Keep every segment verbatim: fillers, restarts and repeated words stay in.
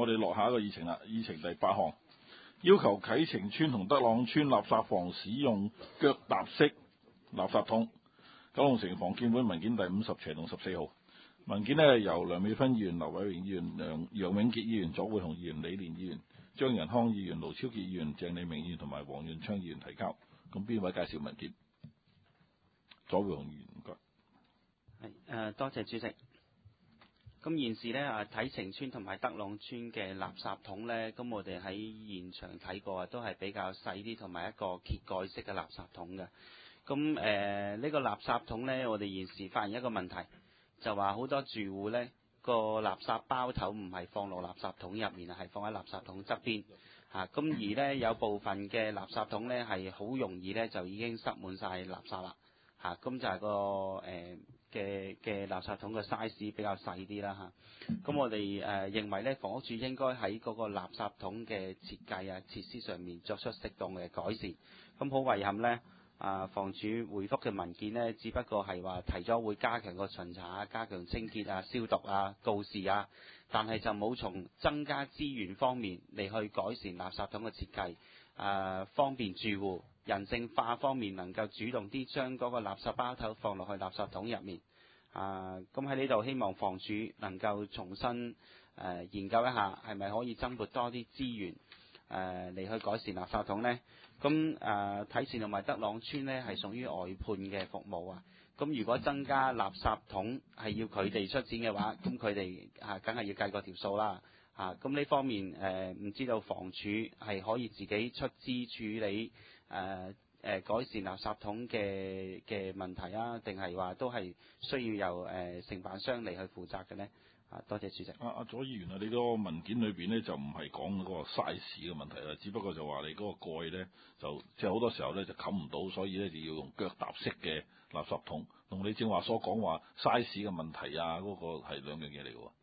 我哋落下一個議程啦，議程第八項，要求啟晴邨同德朗邨垃圾房使用腳踏式垃圾桶。九龍城房建會文件第五十斜同十四號。文件呢由梁美芬議員、劉偉榮議員、梁楊永傑議員、左會雄議員、李連議員、張仁康議員、盧超傑議員、鄭利明議員同埋黃潤昌議員提交。咁邊位介紹文件？左會雄議員，唔該。 係誒，多謝主席。咁現時呢，啊，啟晴邨同埋德朗邨嘅垃圾桶呢，咁我哋喺現場睇過啊，都係比較細啲，同埋一個揭蓋式嘅垃圾桶嘅。咁誒，呢、呃呢個垃圾桶呢，我哋現時發現一個問題，就話好多住戶呢個垃圾包頭唔係放落垃圾桶入面啊，係放喺垃圾桶側邊嚇。咁而呢，有部分嘅垃圾桶呢，係好容易呢就已經塞滿晒垃圾啦嚇。咁就係個誒。呃嘅嘅垃圾桶嘅 size 比較細啲啦嚇，咁我哋誒、呃、認為咧，房屋署應該喺嗰個垃圾桶嘅設計啊、設施上面作出適當嘅改善。咁好遺憾呢，啊房署回覆嘅文件呢，只不過係話提咗會加強個巡查啊、加強清潔啊、消毒啊、告示啊，但係就冇從增加資源方面嚟去改善垃圾桶嘅設計，誒、呃、方便住戶。人性化方面能夠主動啲將嗰個垃圾包頭放落去垃圾桶入面，啊咁喺呢度希望房署能夠重新誒、呃、研究一下，係咪可以增撥多啲資源誒嚟、呃、去改善垃圾桶呢？咁誒啟晴同埋德朗邨呢係屬於外判嘅服務啊，咁如果增加垃圾桶係要佢哋出錢嘅話，咁佢哋啊梗係要計個條數啦。啊，咁呢方面誒唔、呃、知道房署係可以自己出資處理誒誒、呃呃、改善垃圾桶嘅嘅問題啊，定係話都係需要由誒、呃、承辦商嚟去負責嘅呢？啊，多謝主席。 阿阿左議員啊，你嗰個文件裏邊呢，就唔係講嗰個 size 嘅問題啦，只不過就話你嗰個蓋咧就即係好多時候咧就冚唔到，所以咧就要用腳踏式嘅垃圾桶，同你正話所講話 size 嘅問題啊，嗰、那個係兩樣嘢嚟嘅喎。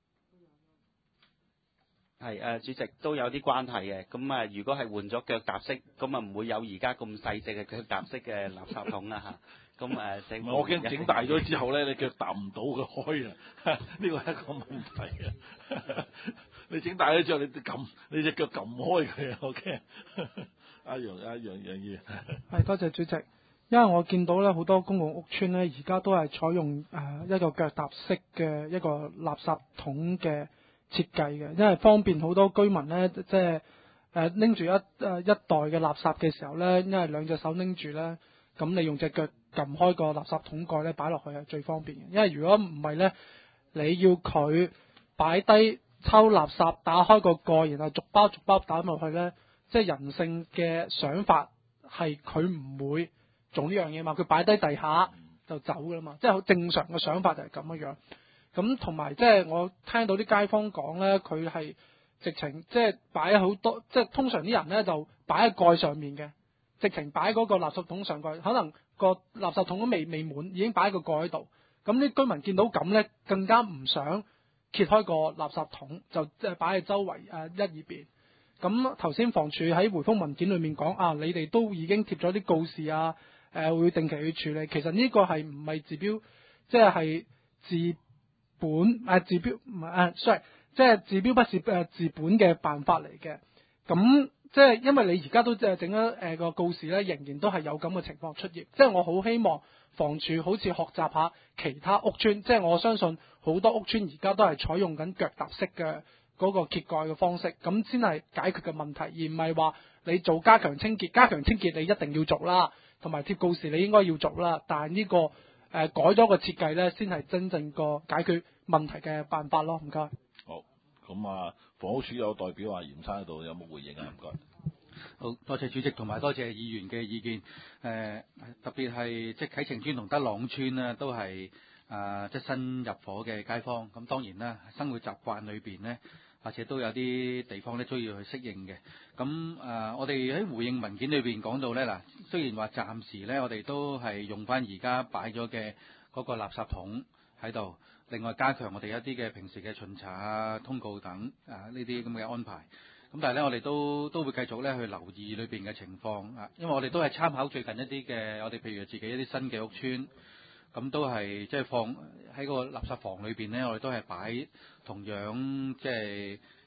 係誒、呃，主席都有啲關係嘅。咁啊，如果係換咗腳踏式，咁啊唔會有而家咁細隻嘅腳踏式嘅垃圾桶啦嚇。咁誒，整我驚整大咗之後咧，你腳踏唔到佢開啊！呢個係一個問題啊！你整大咗之後，你撳你隻腳撳唔開佢啊！我驚。阿楊阿楊楊議員。 係多謝主席，因為我見到咧好多公共屋邨咧，而家都係採用誒、呃、一個腳踏式嘅一個垃圾桶嘅設計嘅，因為方便好多居民咧，即係誒拎住一誒、呃、一袋嘅垃圾嘅時候咧，因為兩隻手拎住咧，咁你用隻腳撳開個垃圾桶蓋咧，擺落去係最方便嘅。因為如果唔係咧，你要佢擺低抽垃圾，打開個蓋，然後逐包逐包打落去咧，即係人性嘅想法係佢唔會做呢樣嘢嘛，佢擺低地下就走噶啦嘛，即係好正常嘅想法就係咁樣樣。咁同埋即係我聽到啲街坊講咧，佢係直情即係擺好多，即係通常啲人咧就擺喺蓋上面嘅，直情擺嗰個垃圾桶上蓋，可能個垃圾桶都未未滿，已經擺個蓋喺度。咁啲居民見到咁咧，更加唔想揭開個垃圾桶，就即係擺喺周圍誒、呃、一二邊。咁頭先房署喺回覆文件裏面講啊，你哋都已經貼咗啲告示啊，誒、呃、會定期去處理。其實呢個係唔係治標，即係係治本誒、啊、治標唔係誒，sorry，即係治標不是誒治本嘅辦法嚟嘅。咁即係因為你而家都即係整咗誒個告示咧，仍然都係有咁嘅情況出現。即係我好希望房署好似學習下其他屋邨，即係我相信好多屋邨而家都係採用緊腳踏式嘅嗰個揭蓋嘅方式，咁先係解決嘅問題，而唔係話你做加強清潔，加強清潔你一定要做啦，同埋貼告示你應該要做啦。但係呢、這個誒、呃、改咗個設計咧，先係真正個解決問題嘅辦法咯。唔該。 好，咁啊，房屋署有代表話嚴生喺度，有冇回應啊？唔該。 好多謝主席同埋多謝議員嘅意見。誒、呃、特別係即係啟晴邨同德朗邨呢，都係啊、呃、即係新入伙嘅街坊。咁當然啦，生活習慣裏邊呢，或者都有啲地方咧需要去適應嘅。咁誒、呃，我哋喺回應文件裏邊講到咧，嗱，雖然話暫時咧，我哋都係用翻而家擺咗嘅嗰個垃圾桶喺度，另外加強我哋一啲嘅平時嘅巡查啊、通告等啊呢啲咁嘅安排。咁但係咧，我哋都都會繼續咧去留意裏邊嘅情況啊，因為我哋都係參考最近一啲嘅，我哋譬如自己一啲新嘅屋邨，咁都係即係放喺個垃圾房裏邊咧，我哋都係擺同樣即係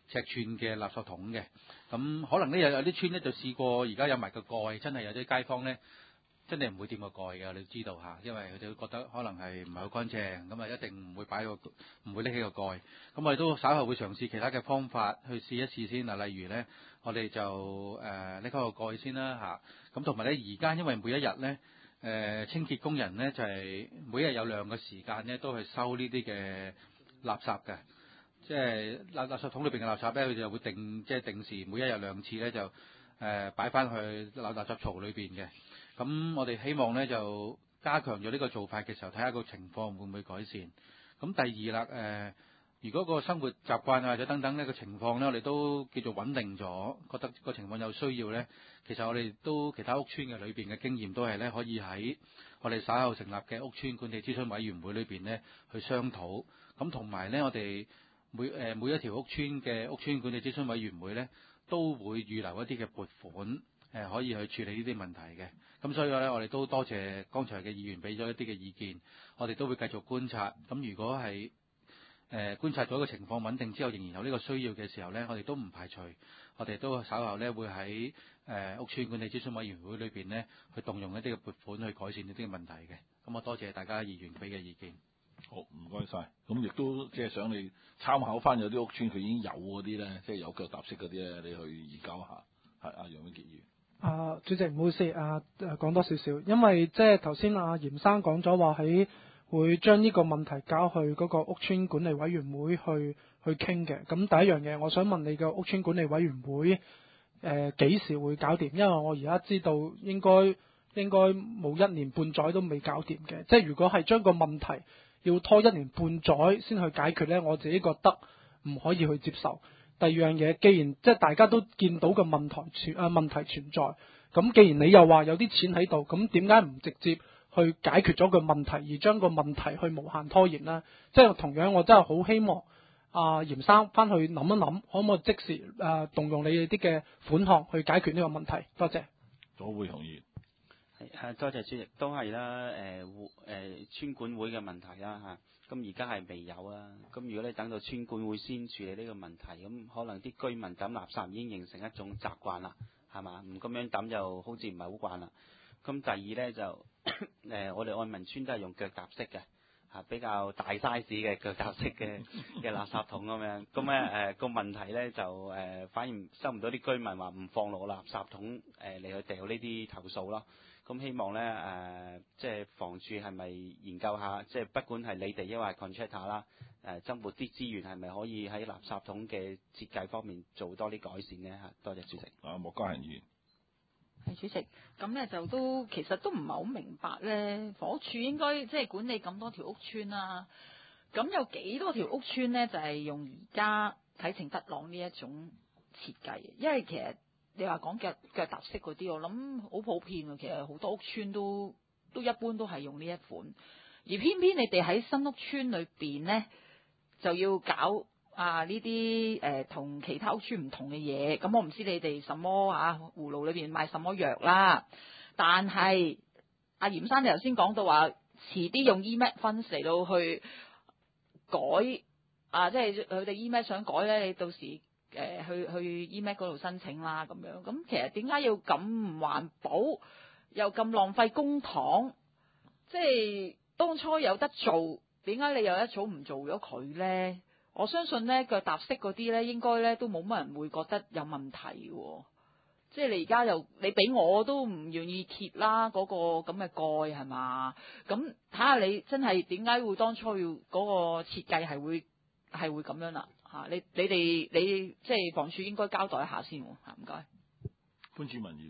尺寸嘅垃圾桶嘅。咁可能呢有有啲村咧就試過，而家有埋個蓋，真係有啲街坊咧真係唔會掂個蓋嘅，你知道嚇，因為佢哋會覺得可能係唔係好乾淨，咁啊一定唔會擺個唔會拎起個蓋。咁我哋都稍後會嘗試其他嘅方法去試一試先啊，例如咧我哋就誒拎開個蓋先啦嚇。咁同埋咧而家因為每一日咧誒清潔工人咧就係每日有兩個時間咧都去收呢啲嘅垃圾嘅。即係垃垃圾桶裏邊嘅垃圾咧，佢就會定即係定時每一日兩次咧就誒擺翻去垃垃圾槽裏邊嘅。咁我哋希望咧就加強咗呢個做法嘅時候，睇下個情況會唔會改善。咁第二啦誒、呃，如果個生活習慣啊或者等等呢個情況咧，我哋都叫做穩定咗，覺得個情況有需要咧，其實我哋都其他屋邨嘅裏邊嘅經驗都係咧可以喺我哋稍後成立嘅屋邨管理諮詢委員會裏邊咧去商討。咁同埋咧我哋每誒每一條屋邨嘅屋邨管理諮詢委員會咧，都會預留一啲嘅撥款，誒、呃、可以去處理呢啲問題嘅。咁所以咧，我哋都多謝剛才嘅議員俾咗一啲嘅意見，我哋都會繼續觀察。咁如果係誒、呃、觀察咗個情況穩定之後，仍然有呢個需要嘅時候咧，我哋都唔排除，我哋都稍後咧會喺誒、呃、屋邨管理諮詢委員會裏邊咧，去動用一啲嘅撥款去改善呢啲嘅問題嘅。咁我多謝大家議員俾嘅意見。 好，唔該晒。咁亦都即係想你參考翻有啲屋邨佢已經有嗰啲咧，即係有腳踏式嗰啲咧，你去研究下。係阿楊永傑議員。 啊，主席唔好意思，啊誒講多少少，因為即係頭先阿嚴生講咗話喺會將呢個問題交去嗰個屋邨管理委員會去去傾嘅。咁第一樣嘢，我想問你個屋邨管理委員會誒幾時會搞掂？因為我而家知道應該應該冇一年半載都未搞掂嘅。即係如果係將個問題要拖一年半載先去解決呢，我自己覺得唔可以去接受。第二樣嘢，既然即係大家都見到個問題存啊問題存在，咁既然你又話有啲錢喺度，咁點解唔直接去解決咗個問題，而將個問題去無限拖延呢？即係同樣，我真係好希望啊嚴生翻去諗一諗，可唔可以即時誒、啊、動用你哋啲嘅款項去解決呢個問題？多謝。 左會同意。 係多謝主席，都係啦，誒誒村管會嘅問題啦嚇。咁而家係未有啊，咁如果你等到村管會先處理呢個問題，咁可能啲居民抌垃圾已經形成一種習慣啦，係嘛？唔咁樣抌就好似唔係好慣啦。咁第二呢，就誒、呃，我哋愛民村都係用腳踏式嘅嚇，比較大 size 嘅腳踏式嘅嘅垃圾桶咁樣。咁咧誒個問題呢，就誒、呃、反而收唔到啲居民話唔放落垃圾桶誒嚟去掉呢啲投訴咯。咁希望咧誒、呃，即係房署係咪研究下，即係不管係你哋抑或係 contractor 啦，誒增撥啲資源係咪可以喺垃圾桶嘅設計方面做多啲改善呢？嚇？多謝主席。 啊，莫家賢議員。 係主席，咁咧就都其實都唔係好明白咧，房屋署應該即係管理咁多條屋邨啦，咁有幾多條屋邨咧就係、是、用而家啟晴德朗呢一種設計嘅，因為其實。你話講腳腳踏式嗰啲，我諗好普遍啊。其實好多屋邨都都一般都係用呢一款，而偏偏你哋喺新屋邨裏邊呢，就要搞啊呢啲誒同其他屋邨唔同嘅嘢。咁我唔知你哋什麼啊葫蘆裏邊賣什麼藥啦，但係阿嚴生你頭先講到話，遲啲用 E M A T funds 嚟到去改啊，即係佢哋 E M A T 想改呢，你到時。誒去去 E M A T 嗰度申請啦，咁樣咁其實點解要咁唔環保，又咁浪費公帑？即係當初有得做，點解你又一早唔做咗佢呢？我相信呢腳踏式嗰啲呢，應該呢都冇乜人會覺得有問題喎。即係你而家又你俾我都唔願意揭啦，嗰個咁嘅蓋係嘛？咁睇下你真係點解會當初要嗰個設計係會係會咁樣啦？啊！你你哋你即係房署應該交代一下先喎，嚇唔該。 潘志文議員，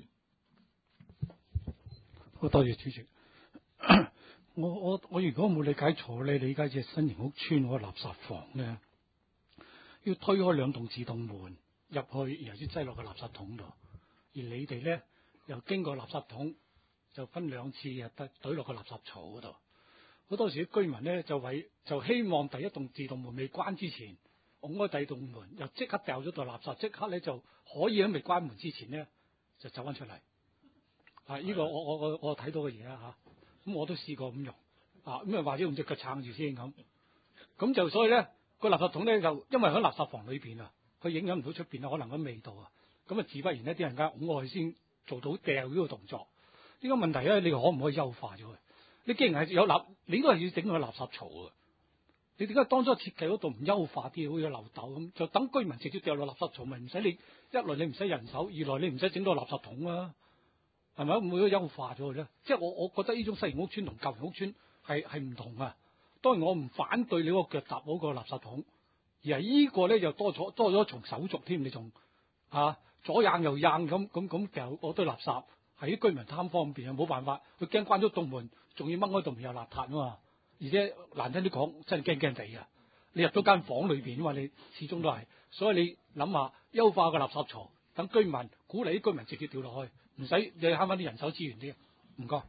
好多謝主席。我我我如果冇理解錯咧，你而家隻新型屋邨嗰個垃圾房咧，要推開兩棟自動門入去，然後先擠落個垃圾桶度。而你哋咧又經過垃圾桶，就分兩次啊，得懟落個垃圾槽嗰度。好多時啲居民咧就為就希望第一棟自動門未關之前，拱開第二棟門，又即刻掉咗袋垃圾，即刻咧就可以喺未關門之前咧就走翻出嚟。啊！呢、這個我我我我睇到嘅嘢啦嚇，咁、啊、我都試過咁用啊，咁啊或者用隻腳撐住先咁，咁就所以咧個垃圾桶咧就因為喺垃圾房裏邊啊， 佢影響唔到出邊啊，可能個味道啊，咁啊自不然呢啲人家拱我去先做到掉呢個動作。呢個問題咧，你可唔可以優化咗佢？你既然係有垃，你都係要整個垃圾槽啊！你點解當初設計嗰度唔優化啲，好似漏斗咁，就等居民直接掉落垃圾槽，咪唔使你一來你唔使人手，二來你唔使整到垃圾桶啊，係咪？會唔會優化咗佢咧？即係我我覺得呢種新型屋邨同舊型屋邨係係唔同啊。當然我唔反對你個腳踏嗰個垃圾桶，而係呢個咧就多咗多咗一重手續添，你仲啊左硬右硬咁咁咁掉嗰堆垃圾，係啲居民貪方便啊，冇辦法，佢驚關咗棟門，仲要掹開棟門又邋遢啊嘛。而且難聽啲講，真係驚驚地啊！你入咗間房裏邊，因為你始終都係，所以你諗下優化個垃圾槽，等居民鼓勵啲居民直接掉落去，唔使你慳翻啲人手資源啲。唔該。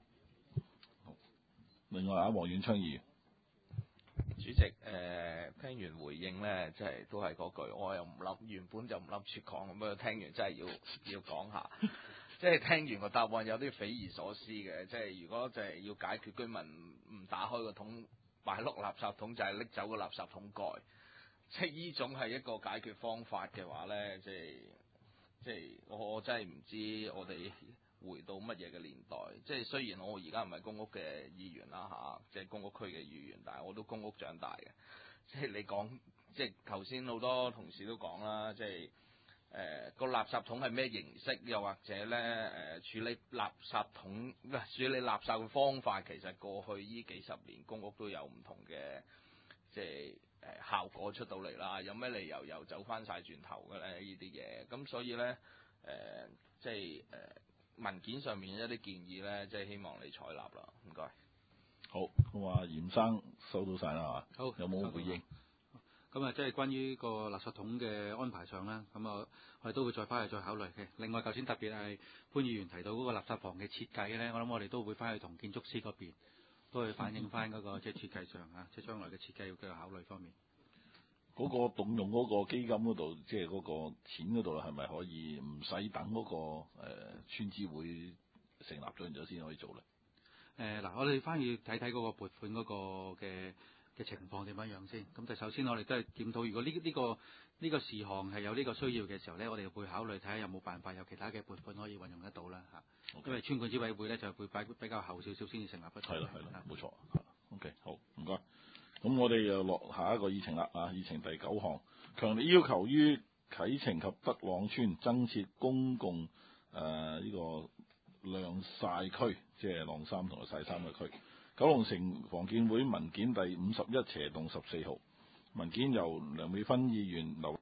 另外啊，黃遠昌議員， 主席誒、呃、聽完回應咧，即係都係嗰句，我又唔諗，原本就唔諗住講，咁啊聽完真係要要講下。即係聽完個答案有啲匪夷所思嘅，即係如果就係要解決居民唔打開個桶擺落垃圾桶，就係拎走個垃圾桶蓋，即係呢種係一個解決方法嘅話咧，即係即係我我真係唔知我哋回到乜嘢嘅年代。即係雖然我而家唔係公屋嘅議員啦嚇，即係公屋區嘅議員，但係我都公屋長大嘅。即係你講，即係頭先好多同事都講啦，即係。誒、呃、個垃圾桶係咩形式？又或者咧誒、呃、處理垃圾桶，唔係處理垃圾嘅方法，其實過去呢幾十年公屋都有唔同嘅即係誒、呃、效果出到嚟啦。有咩理由又走翻晒轉頭嘅咧？呢啲嘢咁，所以咧誒、呃、即係誒、呃、文件上面一啲建議咧，即係希望你採納啦。唔該。 好，咁啊，嚴生收到晒啦嚇。好，有冇回應？ 咁啊，即係關於個垃圾桶嘅安排上啦，咁啊，我哋都會再翻去再考慮嘅。另外，頭先特別係潘議員提到嗰個垃圾房嘅設計咧，我諗我哋都會翻去同建築師嗰邊都去反映翻嗰個即係設計上嚇，即係將來嘅設計嘅考慮方面。 嗰個動用嗰個基金嗰度，即係嗰個錢嗰度，係咪可以唔使等嗰、嗰個誒、呃、村支會成立咗然之後先可以做咧？ 誒嗱、呃，我哋翻去睇睇嗰個撥款嗰個嘅嘅情況點樣樣先。咁就首先我哋都係檢討，如果呢、呢、呢個呢、呢個事項係有呢個需要嘅時候咧，我哋會考慮睇下有冇辦法有其他嘅撥款可以運用得到啦嚇。Okay. 因為村管支委會咧就會擺比較後少少先至成立得到。係啦係啦，冇錯。 OK， 好，唔該。咁我哋又落下一個議程啦啊！議程第九項，強烈要求於啟晴及德朗村增設公共誒呢、呃這個晾曬區，即係晾衫同埋曬衫嘅區。九龍城房建會文件第五十一斜棟十四號，文件由梁美芬議員、劉